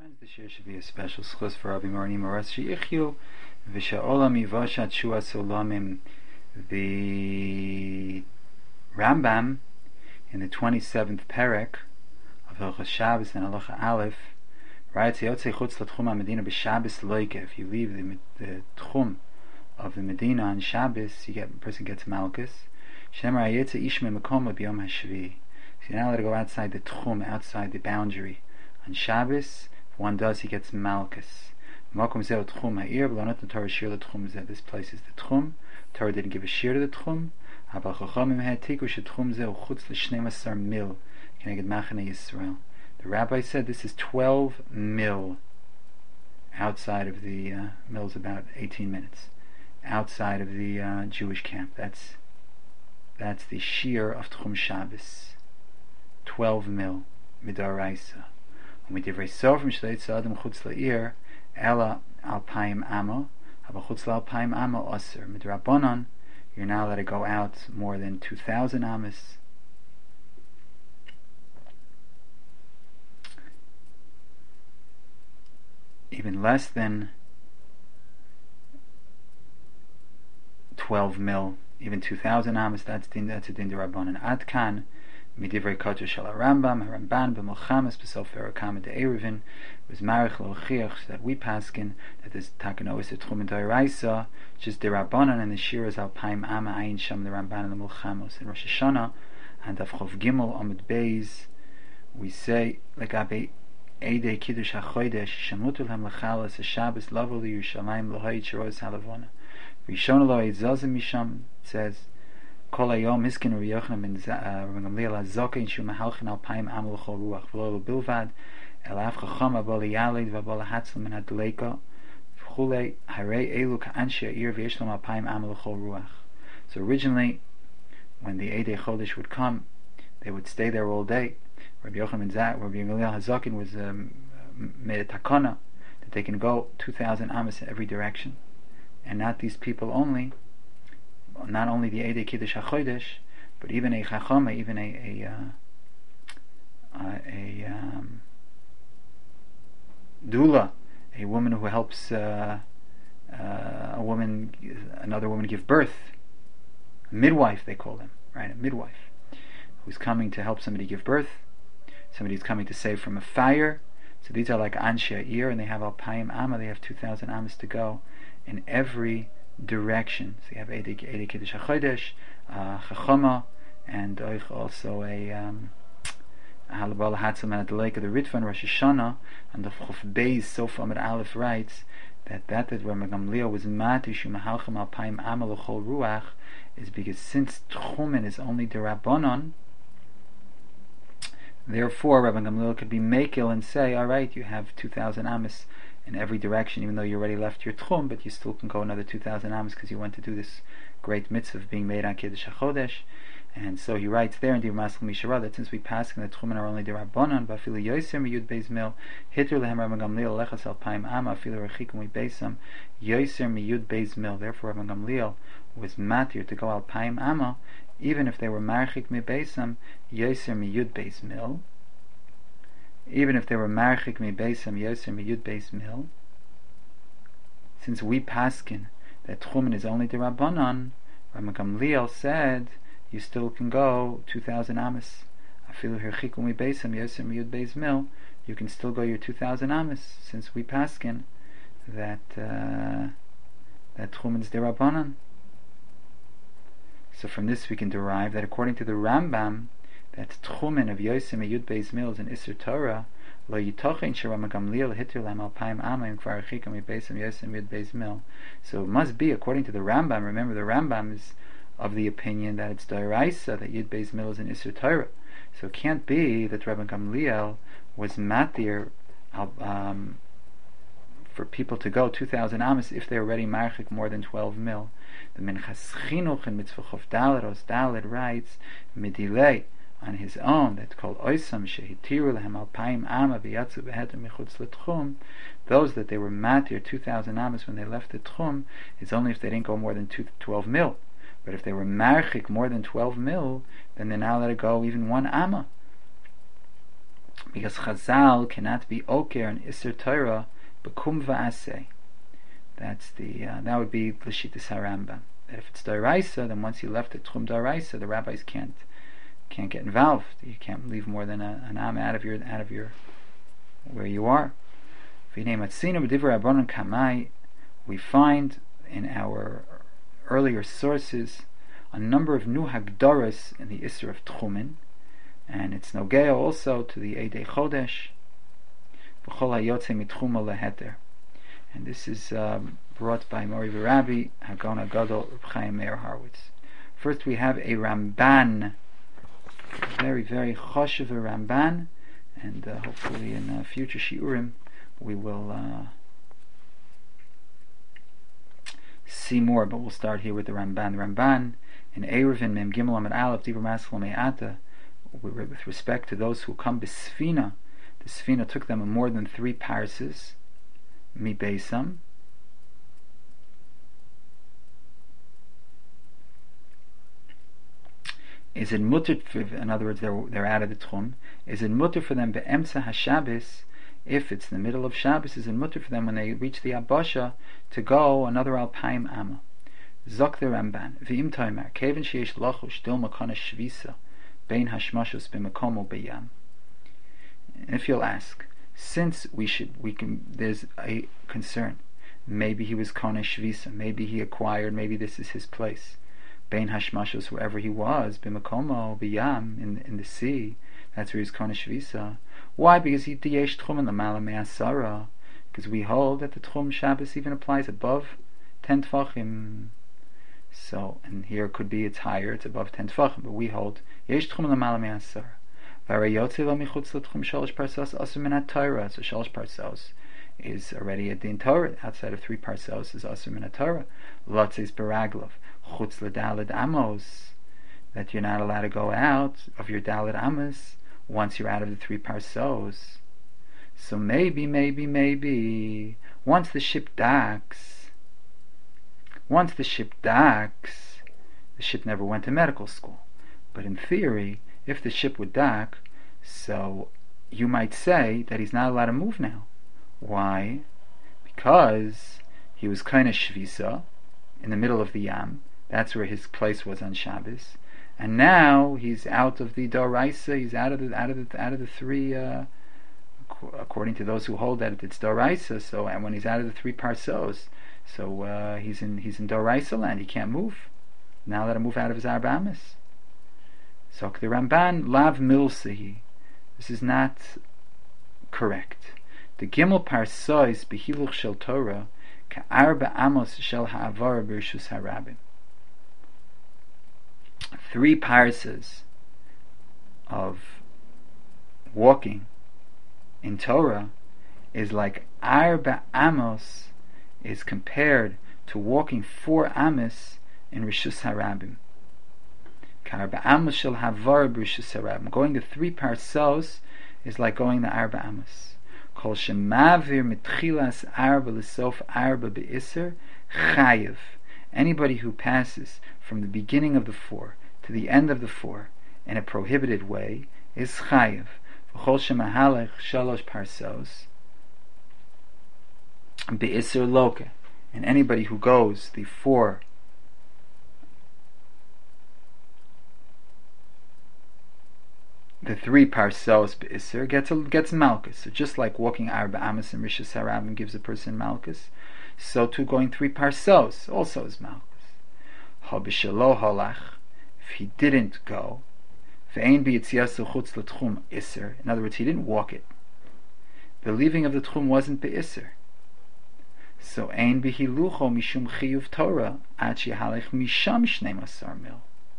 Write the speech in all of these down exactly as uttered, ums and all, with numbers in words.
Friends, this year should be a special schus for Rabbi Marni Moras Sheyichyu V'Sha'olam Yivashat Shuas Olamim. The Rambam in the twenty-seventh perek of Hilchos Shabbos and Halacha Aleph writes, "Yotzei chutz l'tchum ha-Medina b'Shabbos loike." If you leave the, the tchum of the Medina on Shabbos, you get a person gets malchus. Shemar hayetze ish me'makom b'yom hashvi. So you're not allowed to go outside the tchum, outside the boundary on Shabbos. If one does, he gets malchus. Makom zeh tchum ha'ir, but not the Torah shir l'tchum zeh. This place is the tchum. Torah didn't give a shir to the tchum. Habal chachamim ha'tiku shetchum zeh uchutz l'shnei masar mil k'neged machane Yisrael. The rabbi said this is twelve mil outside of the uh, mil's about eighteen minutes outside of the uh, Jewish camp. That's that's the shir of tchum Shabbos. Twelve mil midaraisa. When we divrei sofrim shleit sa'adam chutz la'ir ela alpaim amo haba chutz la'alpaim amo aser midrabanon. You're not allowed to go out more than two thousand amas. Even less than twelve mil, even two thousand amas. That's din. That's a din derabanan. Adkan midivrei kodesh shel Rambam Haramban b'Milchamas b'Sofer Kama de'Eruvin was marich lochiach that we paskin that this takanois a tchum d'oraisa just derabanan, and the shir is alpaim ama ayin sham the Ramban and the Milchamos in Rosh Hashanah and of Chov Gimel Amud Beis we say legabe Eidei Kiddush HaChodesh Shemutul Hem L'Chalas HaShabbos Lavo L'Yerushalayim L'Hoyit Shiroz HaLavona Rishon Lo Eitzazim Misham. It says Kol Hayom Hiskin Rabbi Yochanan Ben Gamliel HaZokein Shu Mahalchin Alpaim Am L'Chol Ruach V'lo Bilvad Elaf Chacham Abo L'Yalid V'abo L'Hatzlam Ben Adleika V'chulei Harei Elu Ka'anshi Ha'ir V'yeshlam Alpaim Am L'Chol Ruach. So originally, when the Eidei Chodesh would come, they would stay there all day. Rabbi Yochanan ben Zakkai, Rabbi Gamliel HaZokin was um, made a takana that they can go two thousand amas in every direction, and not these people only. Not only the Eidei Kiddush HaChodesh, but even a chachama, even a a, uh, a um, doula, a woman who helps uh, uh, a woman, another woman give birth, a midwife they call them, right? A midwife who's coming to help somebody give birth. Somebody's coming to save from a fire. So these are like Anshe Ha'ir, and they have Alpaim Amma. They have two thousand Amas to go in every direction. So you have Eidei Kiddush HaChodesh, uh, Chachama, and also a Halabal Hatzam and Adleika, the Ritva and Rosh Hashanah, and the Chuf Beis Sof Amid Aleph writes that that that where Gamliel was Matishu Mahalcham Alpaim Amma L'Chol Ruach is because since Tchumen is only Derabanan, therefore, Rabbi Gamliel could be makil and say, all right, you have two thousand amas in every direction, even though you already left your tchum, but you still can go another two thousand amas because you went to do this great mitzvah of being made on Kiddush HaChodesh. And so he writes there in the Maskal Mishra that since we pass in the tchumen are only the Rabbanon, Bafilu Yoser Miyud Beis Mil, Hitr Lehem Rabbi Gamliel Lechas Alpaim Ama, Afilu Rechikum Mi Beisam, Yoser Miyud Beis Mil. Therefore, Rabbi Gamliel was matir to go Alpaim Ama, even if they were marchik mi beisam yoser mi yud beis mil, even if they were marchik mi beisam yoser mi yud beis mil, since we paskin that tchumen is only the Rabbanon, Rabbi Gamliel said you still can go two thousand amas. Afilu herchiku mi beisam yoser mi yud beis mil, you can still go your two thousand amas, since we paskin that uh, that tchumen is the Rabbanon. So from this we can derive that according to the Rambam, that tchumen of Yosem Yud Beis Mil is an Isser Torah. Lo yitochen sheRabbi Gamliel hitir lam alpaim amayim kvar achikam yibeisam Yosem Yud Beis Mil. So it must be according to the Rambam. Remember, the Rambam is of the opinion that it's Doraisa that Yud Beis Mil is an Isser Torah. So it can't be that Rabbi Gamliel was matir um, for people to go two thousand amas if they're already marchik more than twelve mil. The Minchas Chinuch in Mitzvah Chof Dalet Os Dalet writes midilei on his own that's called Oisam Shehitiru Lehem Alpaim Ama V'Yatzu Behetem Michutz L'Tchum. Those that they were matir two thousand amas when they left the Tchum is only if they didn't go more than two, twelve mil. But if they were marchik more than twelve mil, then they're now allowed to go even one ama. because Chazal cannot be oker and Isser Torah bekum va'aseh. That's the uh, that would be l'shitas HaRambam. That if it's D'oraisa, then once you left the Tchum D'oraisa, the rabbis can't can't get involved. You can't leave more than a, an am out of your out of your where you are. We find in our earlier sources a number of new hagdaras in the Isser of Tchumen, and it's nogea also to the Eidei Chodesh, v'chol hayotze mitchuma leheter. And this is um, brought by Mori V'Rabbi Hagon Agadol Reb Chaim Meir Harwitz. First we have a Ramban, very very choshev Ramban, and uh, hopefully in uh, future shiurim we will uh, see more, but we'll start here with the Ramban. The Ramban in Eruvin Mem Gimel Amid Aleph Dibur Maskal Me'ata, with respect to those who come b'sfina, the sfina took them more than three parses mi beisam. Is it mutter? In other words, they're they're out of the tchum. Is it mutter for them be'emtza hashabbos? If it's the middle of Shabbos, is it mutter for them when they reach the Abasha to go another alpaim amma? Zok the Ramban v'im toimer keven sheyesh lachu shtil makana shvisa bein hashmashos b'makomo b'yam. If you'll ask, since we should, we can. There's a concern. Maybe he was kona shvisa. Maybe he acquired. Maybe this is his place. Bein hashmashos, wherever he was, b'makomo b'yam, in in the sea. That's where he's kona shvisa. Why? Because he diyesh tchum in the malam me'asara. Because we hold that the tchum Shabbos even applies above ten tfachim. So, and here it could be it's higher, it's above ten tfachim, but we hold yesh tchum in the malam me'asara. V'arayotze lo michutz l'tchum shalosh parsos asur min ha-Torah. So shalosh parsos is already at din Torah. Outside of three parsos is asur min ha-Torah. Lotzes beraglov chutz l'daled amos. That you're not allowed to go out of your daled amos once you're out of the three parsos. So maybe, maybe, maybe once the ship docks, once the ship docks, the ship never went to medical school. But in theory, if the ship would dock, so you might say that he's not allowed to move now. Why? Because he was kind of shvisa in the middle of the yam. That's where his place was on Shabbos. And now he's out of the Doraisa. He's out of the out of the out of the three. Uh, according to those who hold that it's Doraisa. So, and when he's out of the three parsos, so uh, he's in he's in Doraisa land. He can't move. Now let him move out of his arbamis. So the Ramban lav milsihi. This is not correct. The gimel parsos behiluch shel Torah ka'arba amos shel ha'avar b'rishus harabim. Three parsas of walking in Torah is like arba amos is compared to walking four amos in Rishus Harabim. Arba amos shel havar b'rishus harabim. Going to three parsos is like going to arba amos. Kol shemavir mitchilas arba l'sof arba be'isser chayiv. Anybody who passes from the beginning of the four to the end of the four in a prohibited way is chayiv. V'chol shemahalech shalosh parsos be'isser loke. And anybody who goes the four the three parsos be'isser gets a, gets malchus. So just like walking arba amos and rishus harabim gives a person malchus, so too going three parsos also is malchus. Ha b'shelo halach, if he didn't go, ve'ein b'yitziyasu chutz l'tchum isser. In other words, he didn't walk it. The leaving of the tchum wasn't be'isser. So ein b'hilucho mishum chiyuv Torah ad shehalech misham shnei masar mil.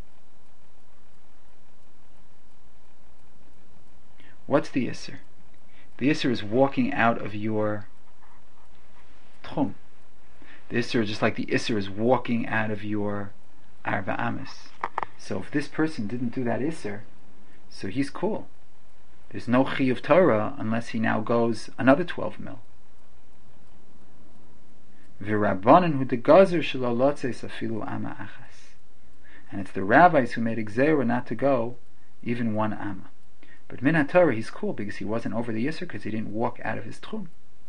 What's the isser? The isser is walking out of your tchum. The isser is just like the isser is walking out of your arba amos. So if this person didn't do that isser, so he's cool. There's no chiyuv Torah unless he now goes another twelve mil. V'rabbanan hu degazer shelo lotzes afilu ama achas. And it's the rabbis who made a gzera not to go even one amma. But min haTorah, he's cool because he wasn't over the Yisr, because he didn't walk out of his Tchum.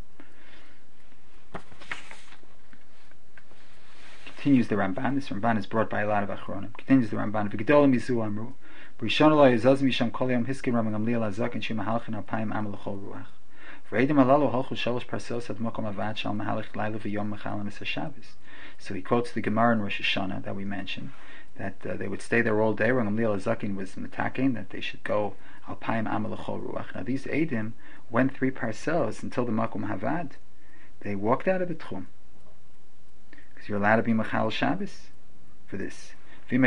Continues the Ramban. This Ramban is brought by a lot of Achronim. Continues the Ramban. V'gedolim yizu amru. B'rishon lo yizaz misham kol yom hiskin Rabban Gamliel azak and shim mahalchin alpayim am l'chol ruach. V'reidim alalu holchu shalosh parsos ad mokom avad shal mahalach laylu v'yom mechalim es Shabbos. So he quotes the Gemara in Rosh Hashanah that we mentioned, that uh, they would stay there all day. Rabban Gamliel azakin was metaking that they should go alpayim am l'chol ruach. Now these Eidim went three parsos until the mokom havad. They walked out of the Tchum. You're allowed to be Machal Shabbos for this. And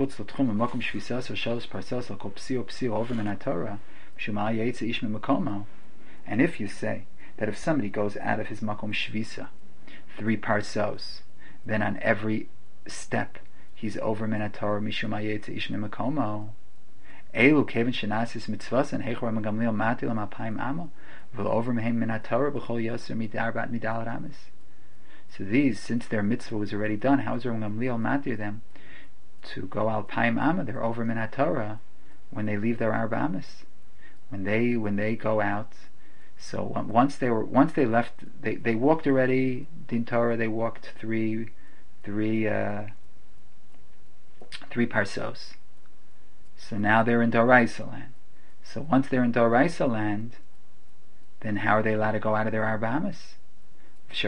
if you say that if somebody goes out of his Makom Shvisa three parsos, then on every step he's over Minatorah Mishum Ayetze Ish Mimakomo. Elu Kevin Shanasis Mitzvahs and Heichor Magamliel Matil Mapayim Amo will over Mehem Minatorah B'chol Yosser Midarbat Midal Ramis. So these, since their mitzvah was already done, how is Rabban Gamliel matir them to go al paim amma? They're over min haTorah when they leave their arba amas, when they when they go out. So um, once they were once they left, they, they walked already din Torah. They walked three three uh, three parsos. So now they're in Doraisa land. So once they're in Doraisa land, then how are they allowed to go out of their arba amas? They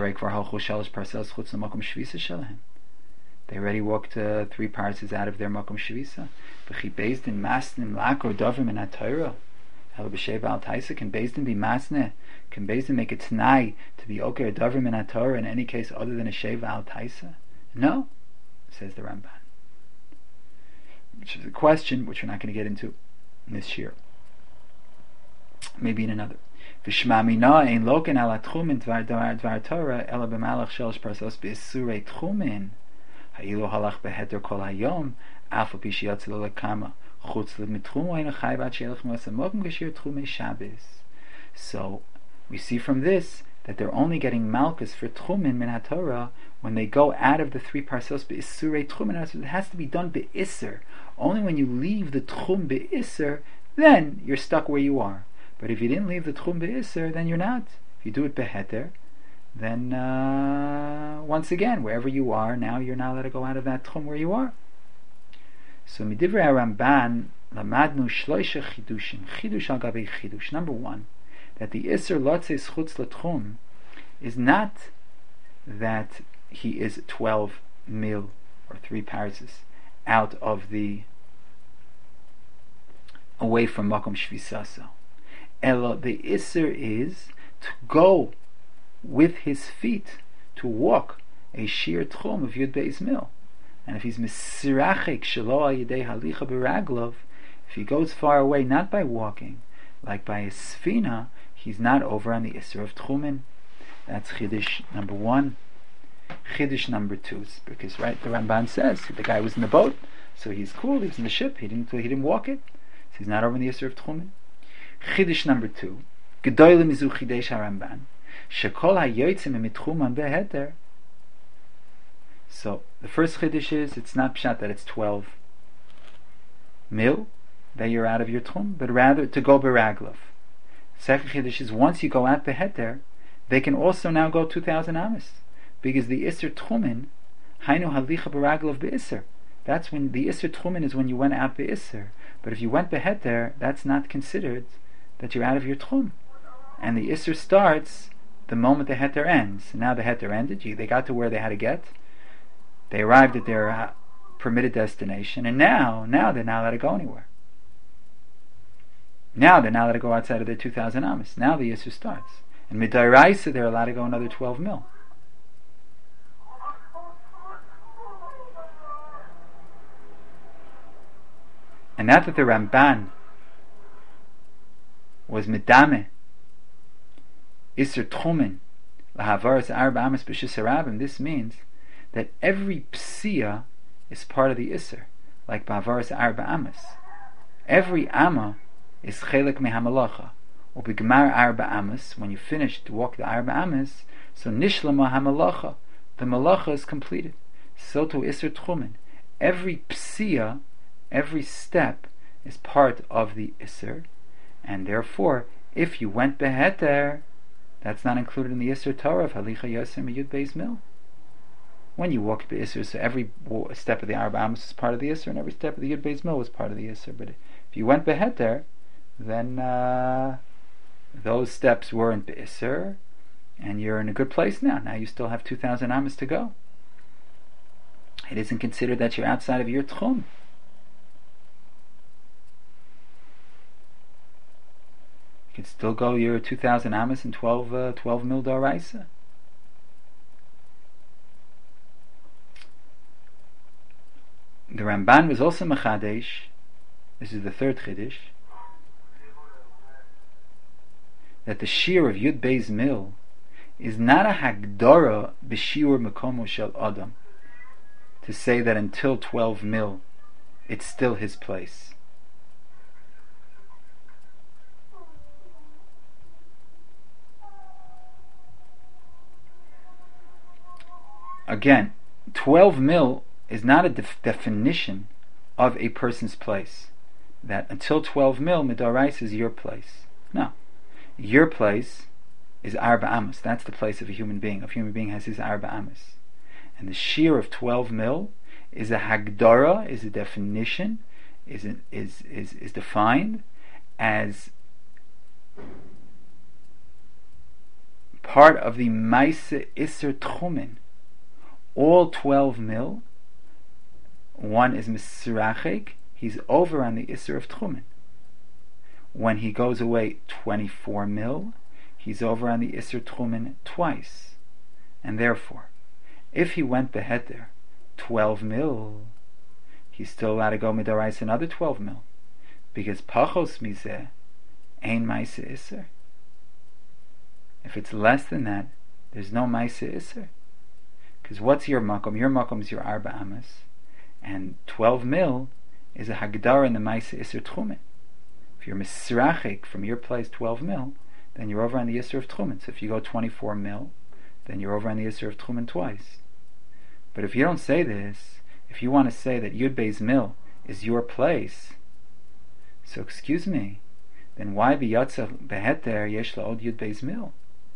already walked uh, three parses out of their makom shvisa. V'chi bezdin masnim lakor dovim in haTorah. Hel b'sheva al taisa. Can bezdin be masne? Can bezdin make a t'nai to be oker dovim in haTorah in any case other than a sheva al taisa? No, says the Ramban. Which is a question which we're not going to get into in this year. Maybe in another. V'shmamina ein loken ala tchumin dvar dvar Torah ela b'malach shalosh parsos b'surei tchumin ha'ilu halach beheter kol hayom afu pishiyatz lo lekama chutz l'mitchum oin achai bat she'elach mo'asam mokum geshir tchumei Shabbos. So we see from this that they're only getting malchus for tchumin min haTorah when they go out of the three parsos b'surei tchumin. It has to be done be'isser. Only when you leave the tchum be'isser, then you're stuck where you are. But if you didn't leave the Tchum Be'isser, then you're not. If you do it Beheter, then uh, once again, wherever you are, now you're not allowed to go out of that Tchum where you are. So Midivrei Ramban, Lamadnu Shloisha Chidushim, Chidush al Gabi Chidush. Number one, that the Isser Lotze Schutz L'Tchum is not that he is twelve mil, or three parses, out of the, away from Makom Shvisaso. Ella, the Isser is to go with his feet, to walk a sheer tchum of Yud Beis Mil. And if he's misirachik shelo al yedei halicha beraglov, if he goes far away not by walking, like by a sfina, he's not over on the Isser of tchumin. That's Chiddush number one. Chiddush number two, because right, the Ramban says the guy was in the boat, so he's cool. He was in the ship. He didn't. He didn't walk it, so he's not over in the Isser of tchumin. Chiddush number two, Gedoyle mizu chidesh haRamban, shekol hayotzim mitchuman beheter. So the first chiddush is it's not pshat that it's twelve mil that you're out of your tchum, but rather to go beraglov. Second chiddush is once you go out beheter, they can also now go two thousand amas, because the Isser tchumin hainu halicha beraglov beIsser. That's when the Isser tchumin is when you went out beIsser. But if you went beheter, that's not considered that you're out of your tchum, and the Isser starts the moment the heter ends. Now the heter ended, you, they got to where they had to get, they arrived at their uh, permitted destination, and now, now they're not allowed to go anywhere. Now they're not allowed to go outside of their two thousand amas. Now the Isser starts, and midairaisa they're allowed to go another twelve mil. And not that the Ramban was medame Isser Tchumen lahavaras arba amas b'shis harabim. This means that every psia is part of the Isser, like b'havaras arba amas. Every amma is chelik mehamalacha. Or b'gemar arba amas, when you finish to walk the arba amas, so nishlama hamalacha, the malacha is completed. So to Isser Tchumen, every psia, every step is part of the Isser, And therefore, if you went beheter, that's not included in the Isser Torah of Halicha Yosem Yud Beis Mil. When you walked Isser, so every step of the Arba Amos is part of the Isser, and every step of the Yud Beis Mil was part of the Isser. But if you went beheter, then uh, those steps weren't Isser, and you're in a good place now. Now you still have two thousand Amos to go. It isn't considered that you're outside of your Tchum. You can still go your two thousand Amos and twelve, uh, twelve mil Doraisa. The Ramban was also Mechadesh. This is the third Chiddush. That the Shir of Yud Beis Mil is not a Hagdara b'Shiur Mekomo Shel Adam, to say that until twelve mil it's still his place. Again, twelve mil is not a def- definition of a person's place. That until twelve mil, Midarais is your place. No. Your place is Arba Amos. That's the place of a human being. A human being has his Arba Amos. And the shear of twelve mil is a Hagdara, is a definition, is, a, is, is, is defined as part of the Maise Isser Tchumen. All twelve mil, one is Misrachek, he's over on the Isser of Tchumen. When he goes away twenty-four mil, he's over on the Isser Tchumen twice. And therefore, if he went beheter twelve mil, he's still allowed to go midarais another twelve mil, because pachos mizeh ein maise Isser. If it's less than that, there's no maise Isser. Because what's your makom? Your makom is your arba amas, and twelve mil is a hagdara in the maise Isser Tchumen. If you're misrachik from your place twelve mil, then you're over on the Isser of Tchumen. So if you go twenty-four mil, then you're over on the Isser of Tchumen twice. But if you don't say this, if you want to say that Yud Beis Mil is your place, so excuse me, then why b'yatzah beheter yesh la'od Yud Beis Mil?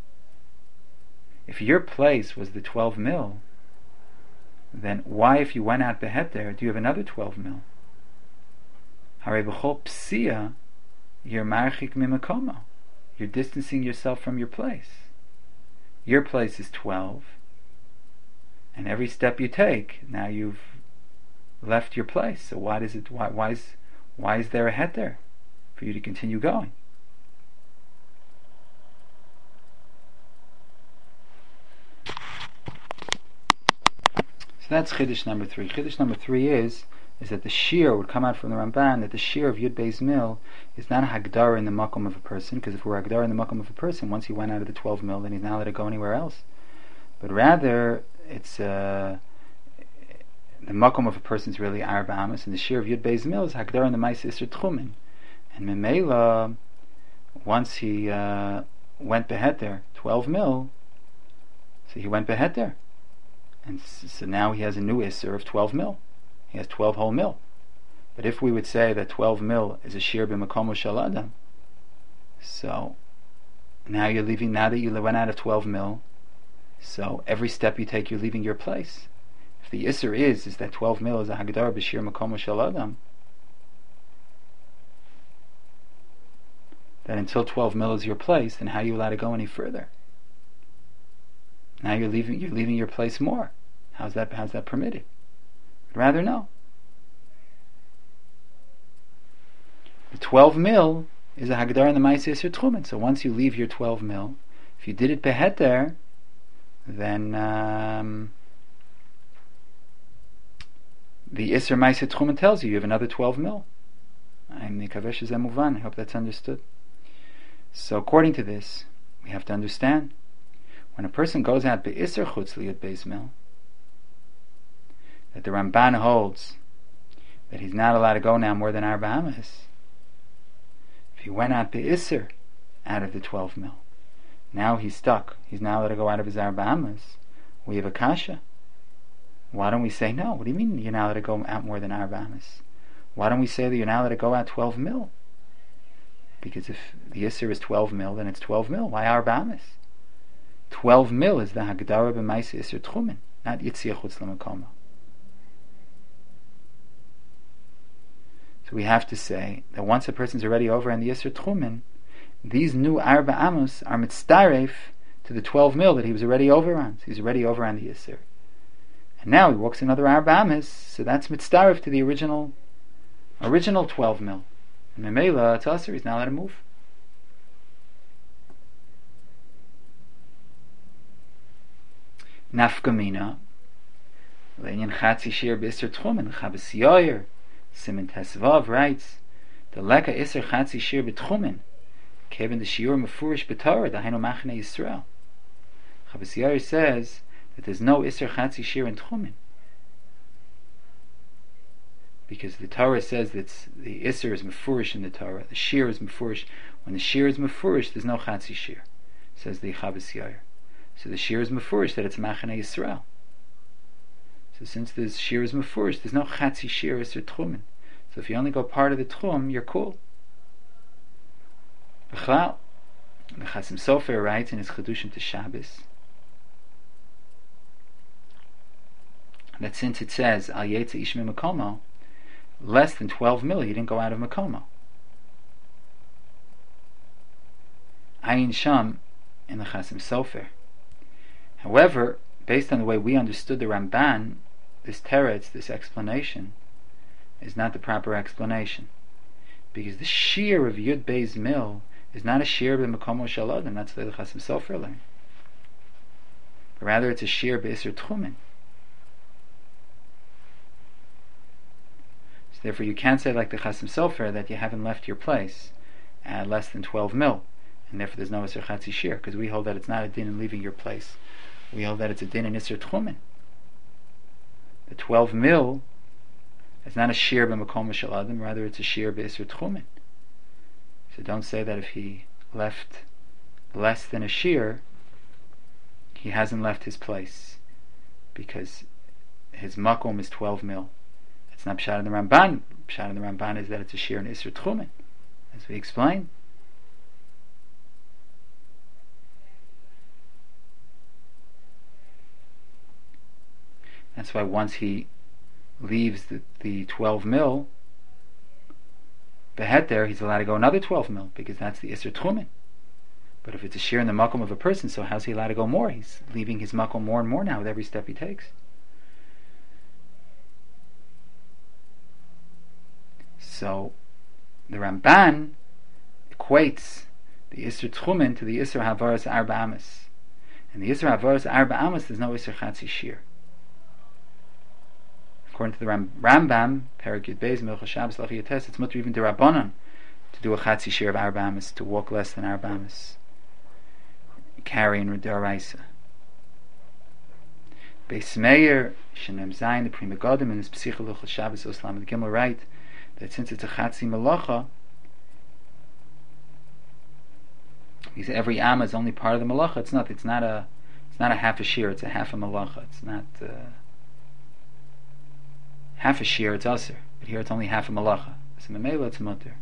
If your place was the twelve mil, then why, if you went out beheter, do you have another twelve mil? Harei b'chol psia, you're marchik mimakomo. You're distancing yourself from your place. Your place is twelve, and every step you take, now you've left your place. So why does it? Why, why is why is there a heter for you to continue going? So that's Chiddush number three. Chiddush number three is is that the shear would come out from the Ramban that the shear of Yud Beis Mil is not a hagdara in the makom of a person, because if we're hagdara in the makom of a person, once he went out of the twelve mil, then he's not allowed to go anywhere else. But rather, it's uh, the makom of a person is really Arba Amos, and the shear of Yud Beis Mil is hagdara in the Maise Isser Tchumen. And Memela, once he uh, went beheter twelve mil, so he went beheter, and so now he has a new Isser of twelve mil. He has twelve whole mil. But if we would say that twelve mil is a shear b'makomo shel adam, so now you're leaving, now that you went out of twelve mil, so every step you take, you're leaving your place. If the Isser is, is that twelve mil is a hagdar b'shir makomo shel adam, that until twelve mil is your place, then how are you allowed to go any further? Now you're leaving, you're leaving your place more. How's that, how's that permitted? Rather no. The twelve mil is a hagdar in the Maise Isser Tchumen. So once you leave your twelve mil, if you did it beheter, then um, the Isser Maise Tchumen tells you you have another twelve mil. I hope that's understood. So according to this, we have to understand, when a person goes out be'Isser Chutz Liyud Beis Mil, that the Ramban holds that he's not allowed to go now more than Arba Amos. If he went out be'Isser out of the twelve mil, now he's stuck. He's not allowed to go out of his Arba Amos. We have a kasha. Why don't we say no? What do you mean you're not allowed to go out more than Arba Amos? Why don't we say that you're not allowed to go out twelve mil? Because if the Isser is twelve mil, then it's twelve mil. Why Arba Amis? twelve mil is the Hagdara b'Maisa Isser Tchumen, not Yitzia Chutz L'Makoma. So we have to say that once a person's already over on the Isser Tchumen, these new Arba Amos are mitzdaref to the twelve mil that he was already over on. So he's already over on the Isser. And now he walks another Arba Amos, so that's mitzdaref to the original original twelve mil. And Memela, it's Asr, he's now allowed to move. Nafkamina, Le'inyan Chatzi Shir B'Isser Tchumen, Chabas Yoyer, Simen Tesvav writes, the Leka Isser Chatzi Shir B'Tchumen, Kevin the Shiur Mefurish B'Torah, the Hainu Machane Yisrael. Chabas Yoyer says that there's no Isser Chatzi Shir in Tchumen, because the Torah says that the Isser is Mefurish in the Torah, the Shir is Mefurish. When the Shir is Mefurish, there's no Chatzi Shir, says the Chabas Yoyer. So the Shir is Mefurish that it's Machane Yisrael. So since the Shir is Mefurish, there's no Chatzi Shir Isser Tchumen. So if you only go part of the Tchum, you're cool. B'chlal, the Chasim Sofer writes in his Chedushim to Shabbos that since it says Al Yetze Ish Makomo, less than twelve mil, he didn't go out of Makomo. Ayin Sham in the Chasim Sofer. However, based on the way we understood the Ramban, this teretz, this explanation, is not the proper explanation, because the shear of Yud Beis Mil is not a shear b'Makomo Shaladim. That's the Chasim Sofer learn. But rather, it's a shear b'Isser Tchumen. So therefore, you can't say like the Chasim Sofer that you haven't left your place at less than twelve mil, and therefore there's no Isser Chatzi Shir, because we hold that it's not a din in leaving your place. We hold that it's a din in Isser Tchumen. The twelve mil is not a shear b'Makom Shaladim, rather it's a shear b'Isser Tchumen. So don't say that if he left less than a shear, he hasn't left his place, because his makom is twelve mil. It's not pshat in the Ramban. Pshat in the Ramban is that it's a shear in Isser Tchumen, as we explained. That's why once he leaves the, the twelve mil, behet there, he's allowed to go another twelve mil, because that's the Isser Tchumen. But if it's a shear in the makom of a person, so how's he allowed to go more? He's leaving his makom more and more now with every step he takes. So the Ramban equates the Isser Tchumen to the Isser Havaras Arba Amas. And the Isser Havaras Arba Amas, there's no Isser Chatzi Shir. According to the Ram- Rambam, Perek Yud Beis, Milchas Shabbos, Lachi Yates, it's mutter even to Rabbanon to do a Chatzi Shir of Arba Amas, to walk less than Arba Amas, carry in D'Oraisa. Beis Meir, Shenem Zayin, the Prima Godim, in his Psicha Milchas Shabbos, Oslam, the Gimel write that since it's a Chatzi Malacha, because every Amma is only part of the Malacha, it's not, it's not a, it's not a half a Shir, it's a half a Malacha, it's not, uh, half a shear, it's aser, but here it's only half a malacha. So memela, it's mutter.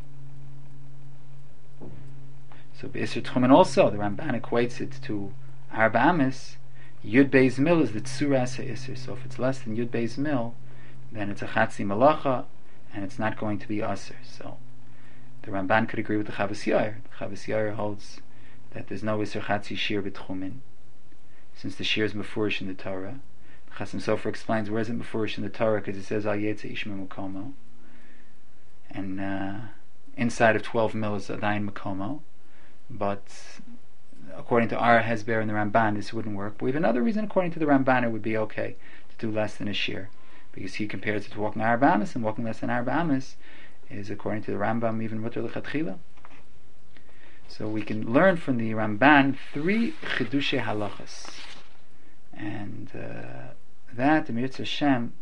So b'Isser Tchumen also, the Ramban equates it to Arba Amis. Yud Beis Mil is the tzuras ha'Isser. So if it's less than Yud Beis Mil, then it's a Chatzi malacha, and it's not going to be aser. So the Ramban could agree with the Chavas Yair. The Chavas Yair holds that there's no Isser Chatzi Shir b'Tchumen, since the Shir is mefurish in the Torah. Chasim Sofer explains where is it mefurish in the Torah, because it says Al Yetze Ish Makomo, and uh, inside of twelve mil is Adayin Makomo, but according to our Hezber and the Ramban this wouldn't work. But we have another reason according to the Ramban it would be okay to do less than a shear, because he compares it to walking Arba Amis, and walking less than Arba Amis is according to the Rambam even mutter l'chatchila. So we can learn from the Ramban three Chidushe halachas, and uh, that the Mirtz Hashem,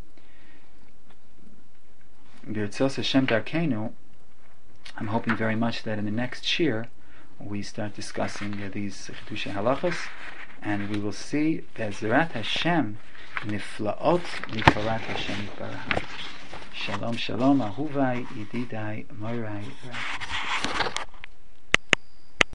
B'Ritzos Hashem Darkeinu, I'm hoping very much that in the next shir we start discussing uh, these Chidushe halachas, and we will see Be'ezrat Hashem Niflaot Niflaot Hashem Yitbarach. Shalom Shalom Ahuvai Yididai Moirai.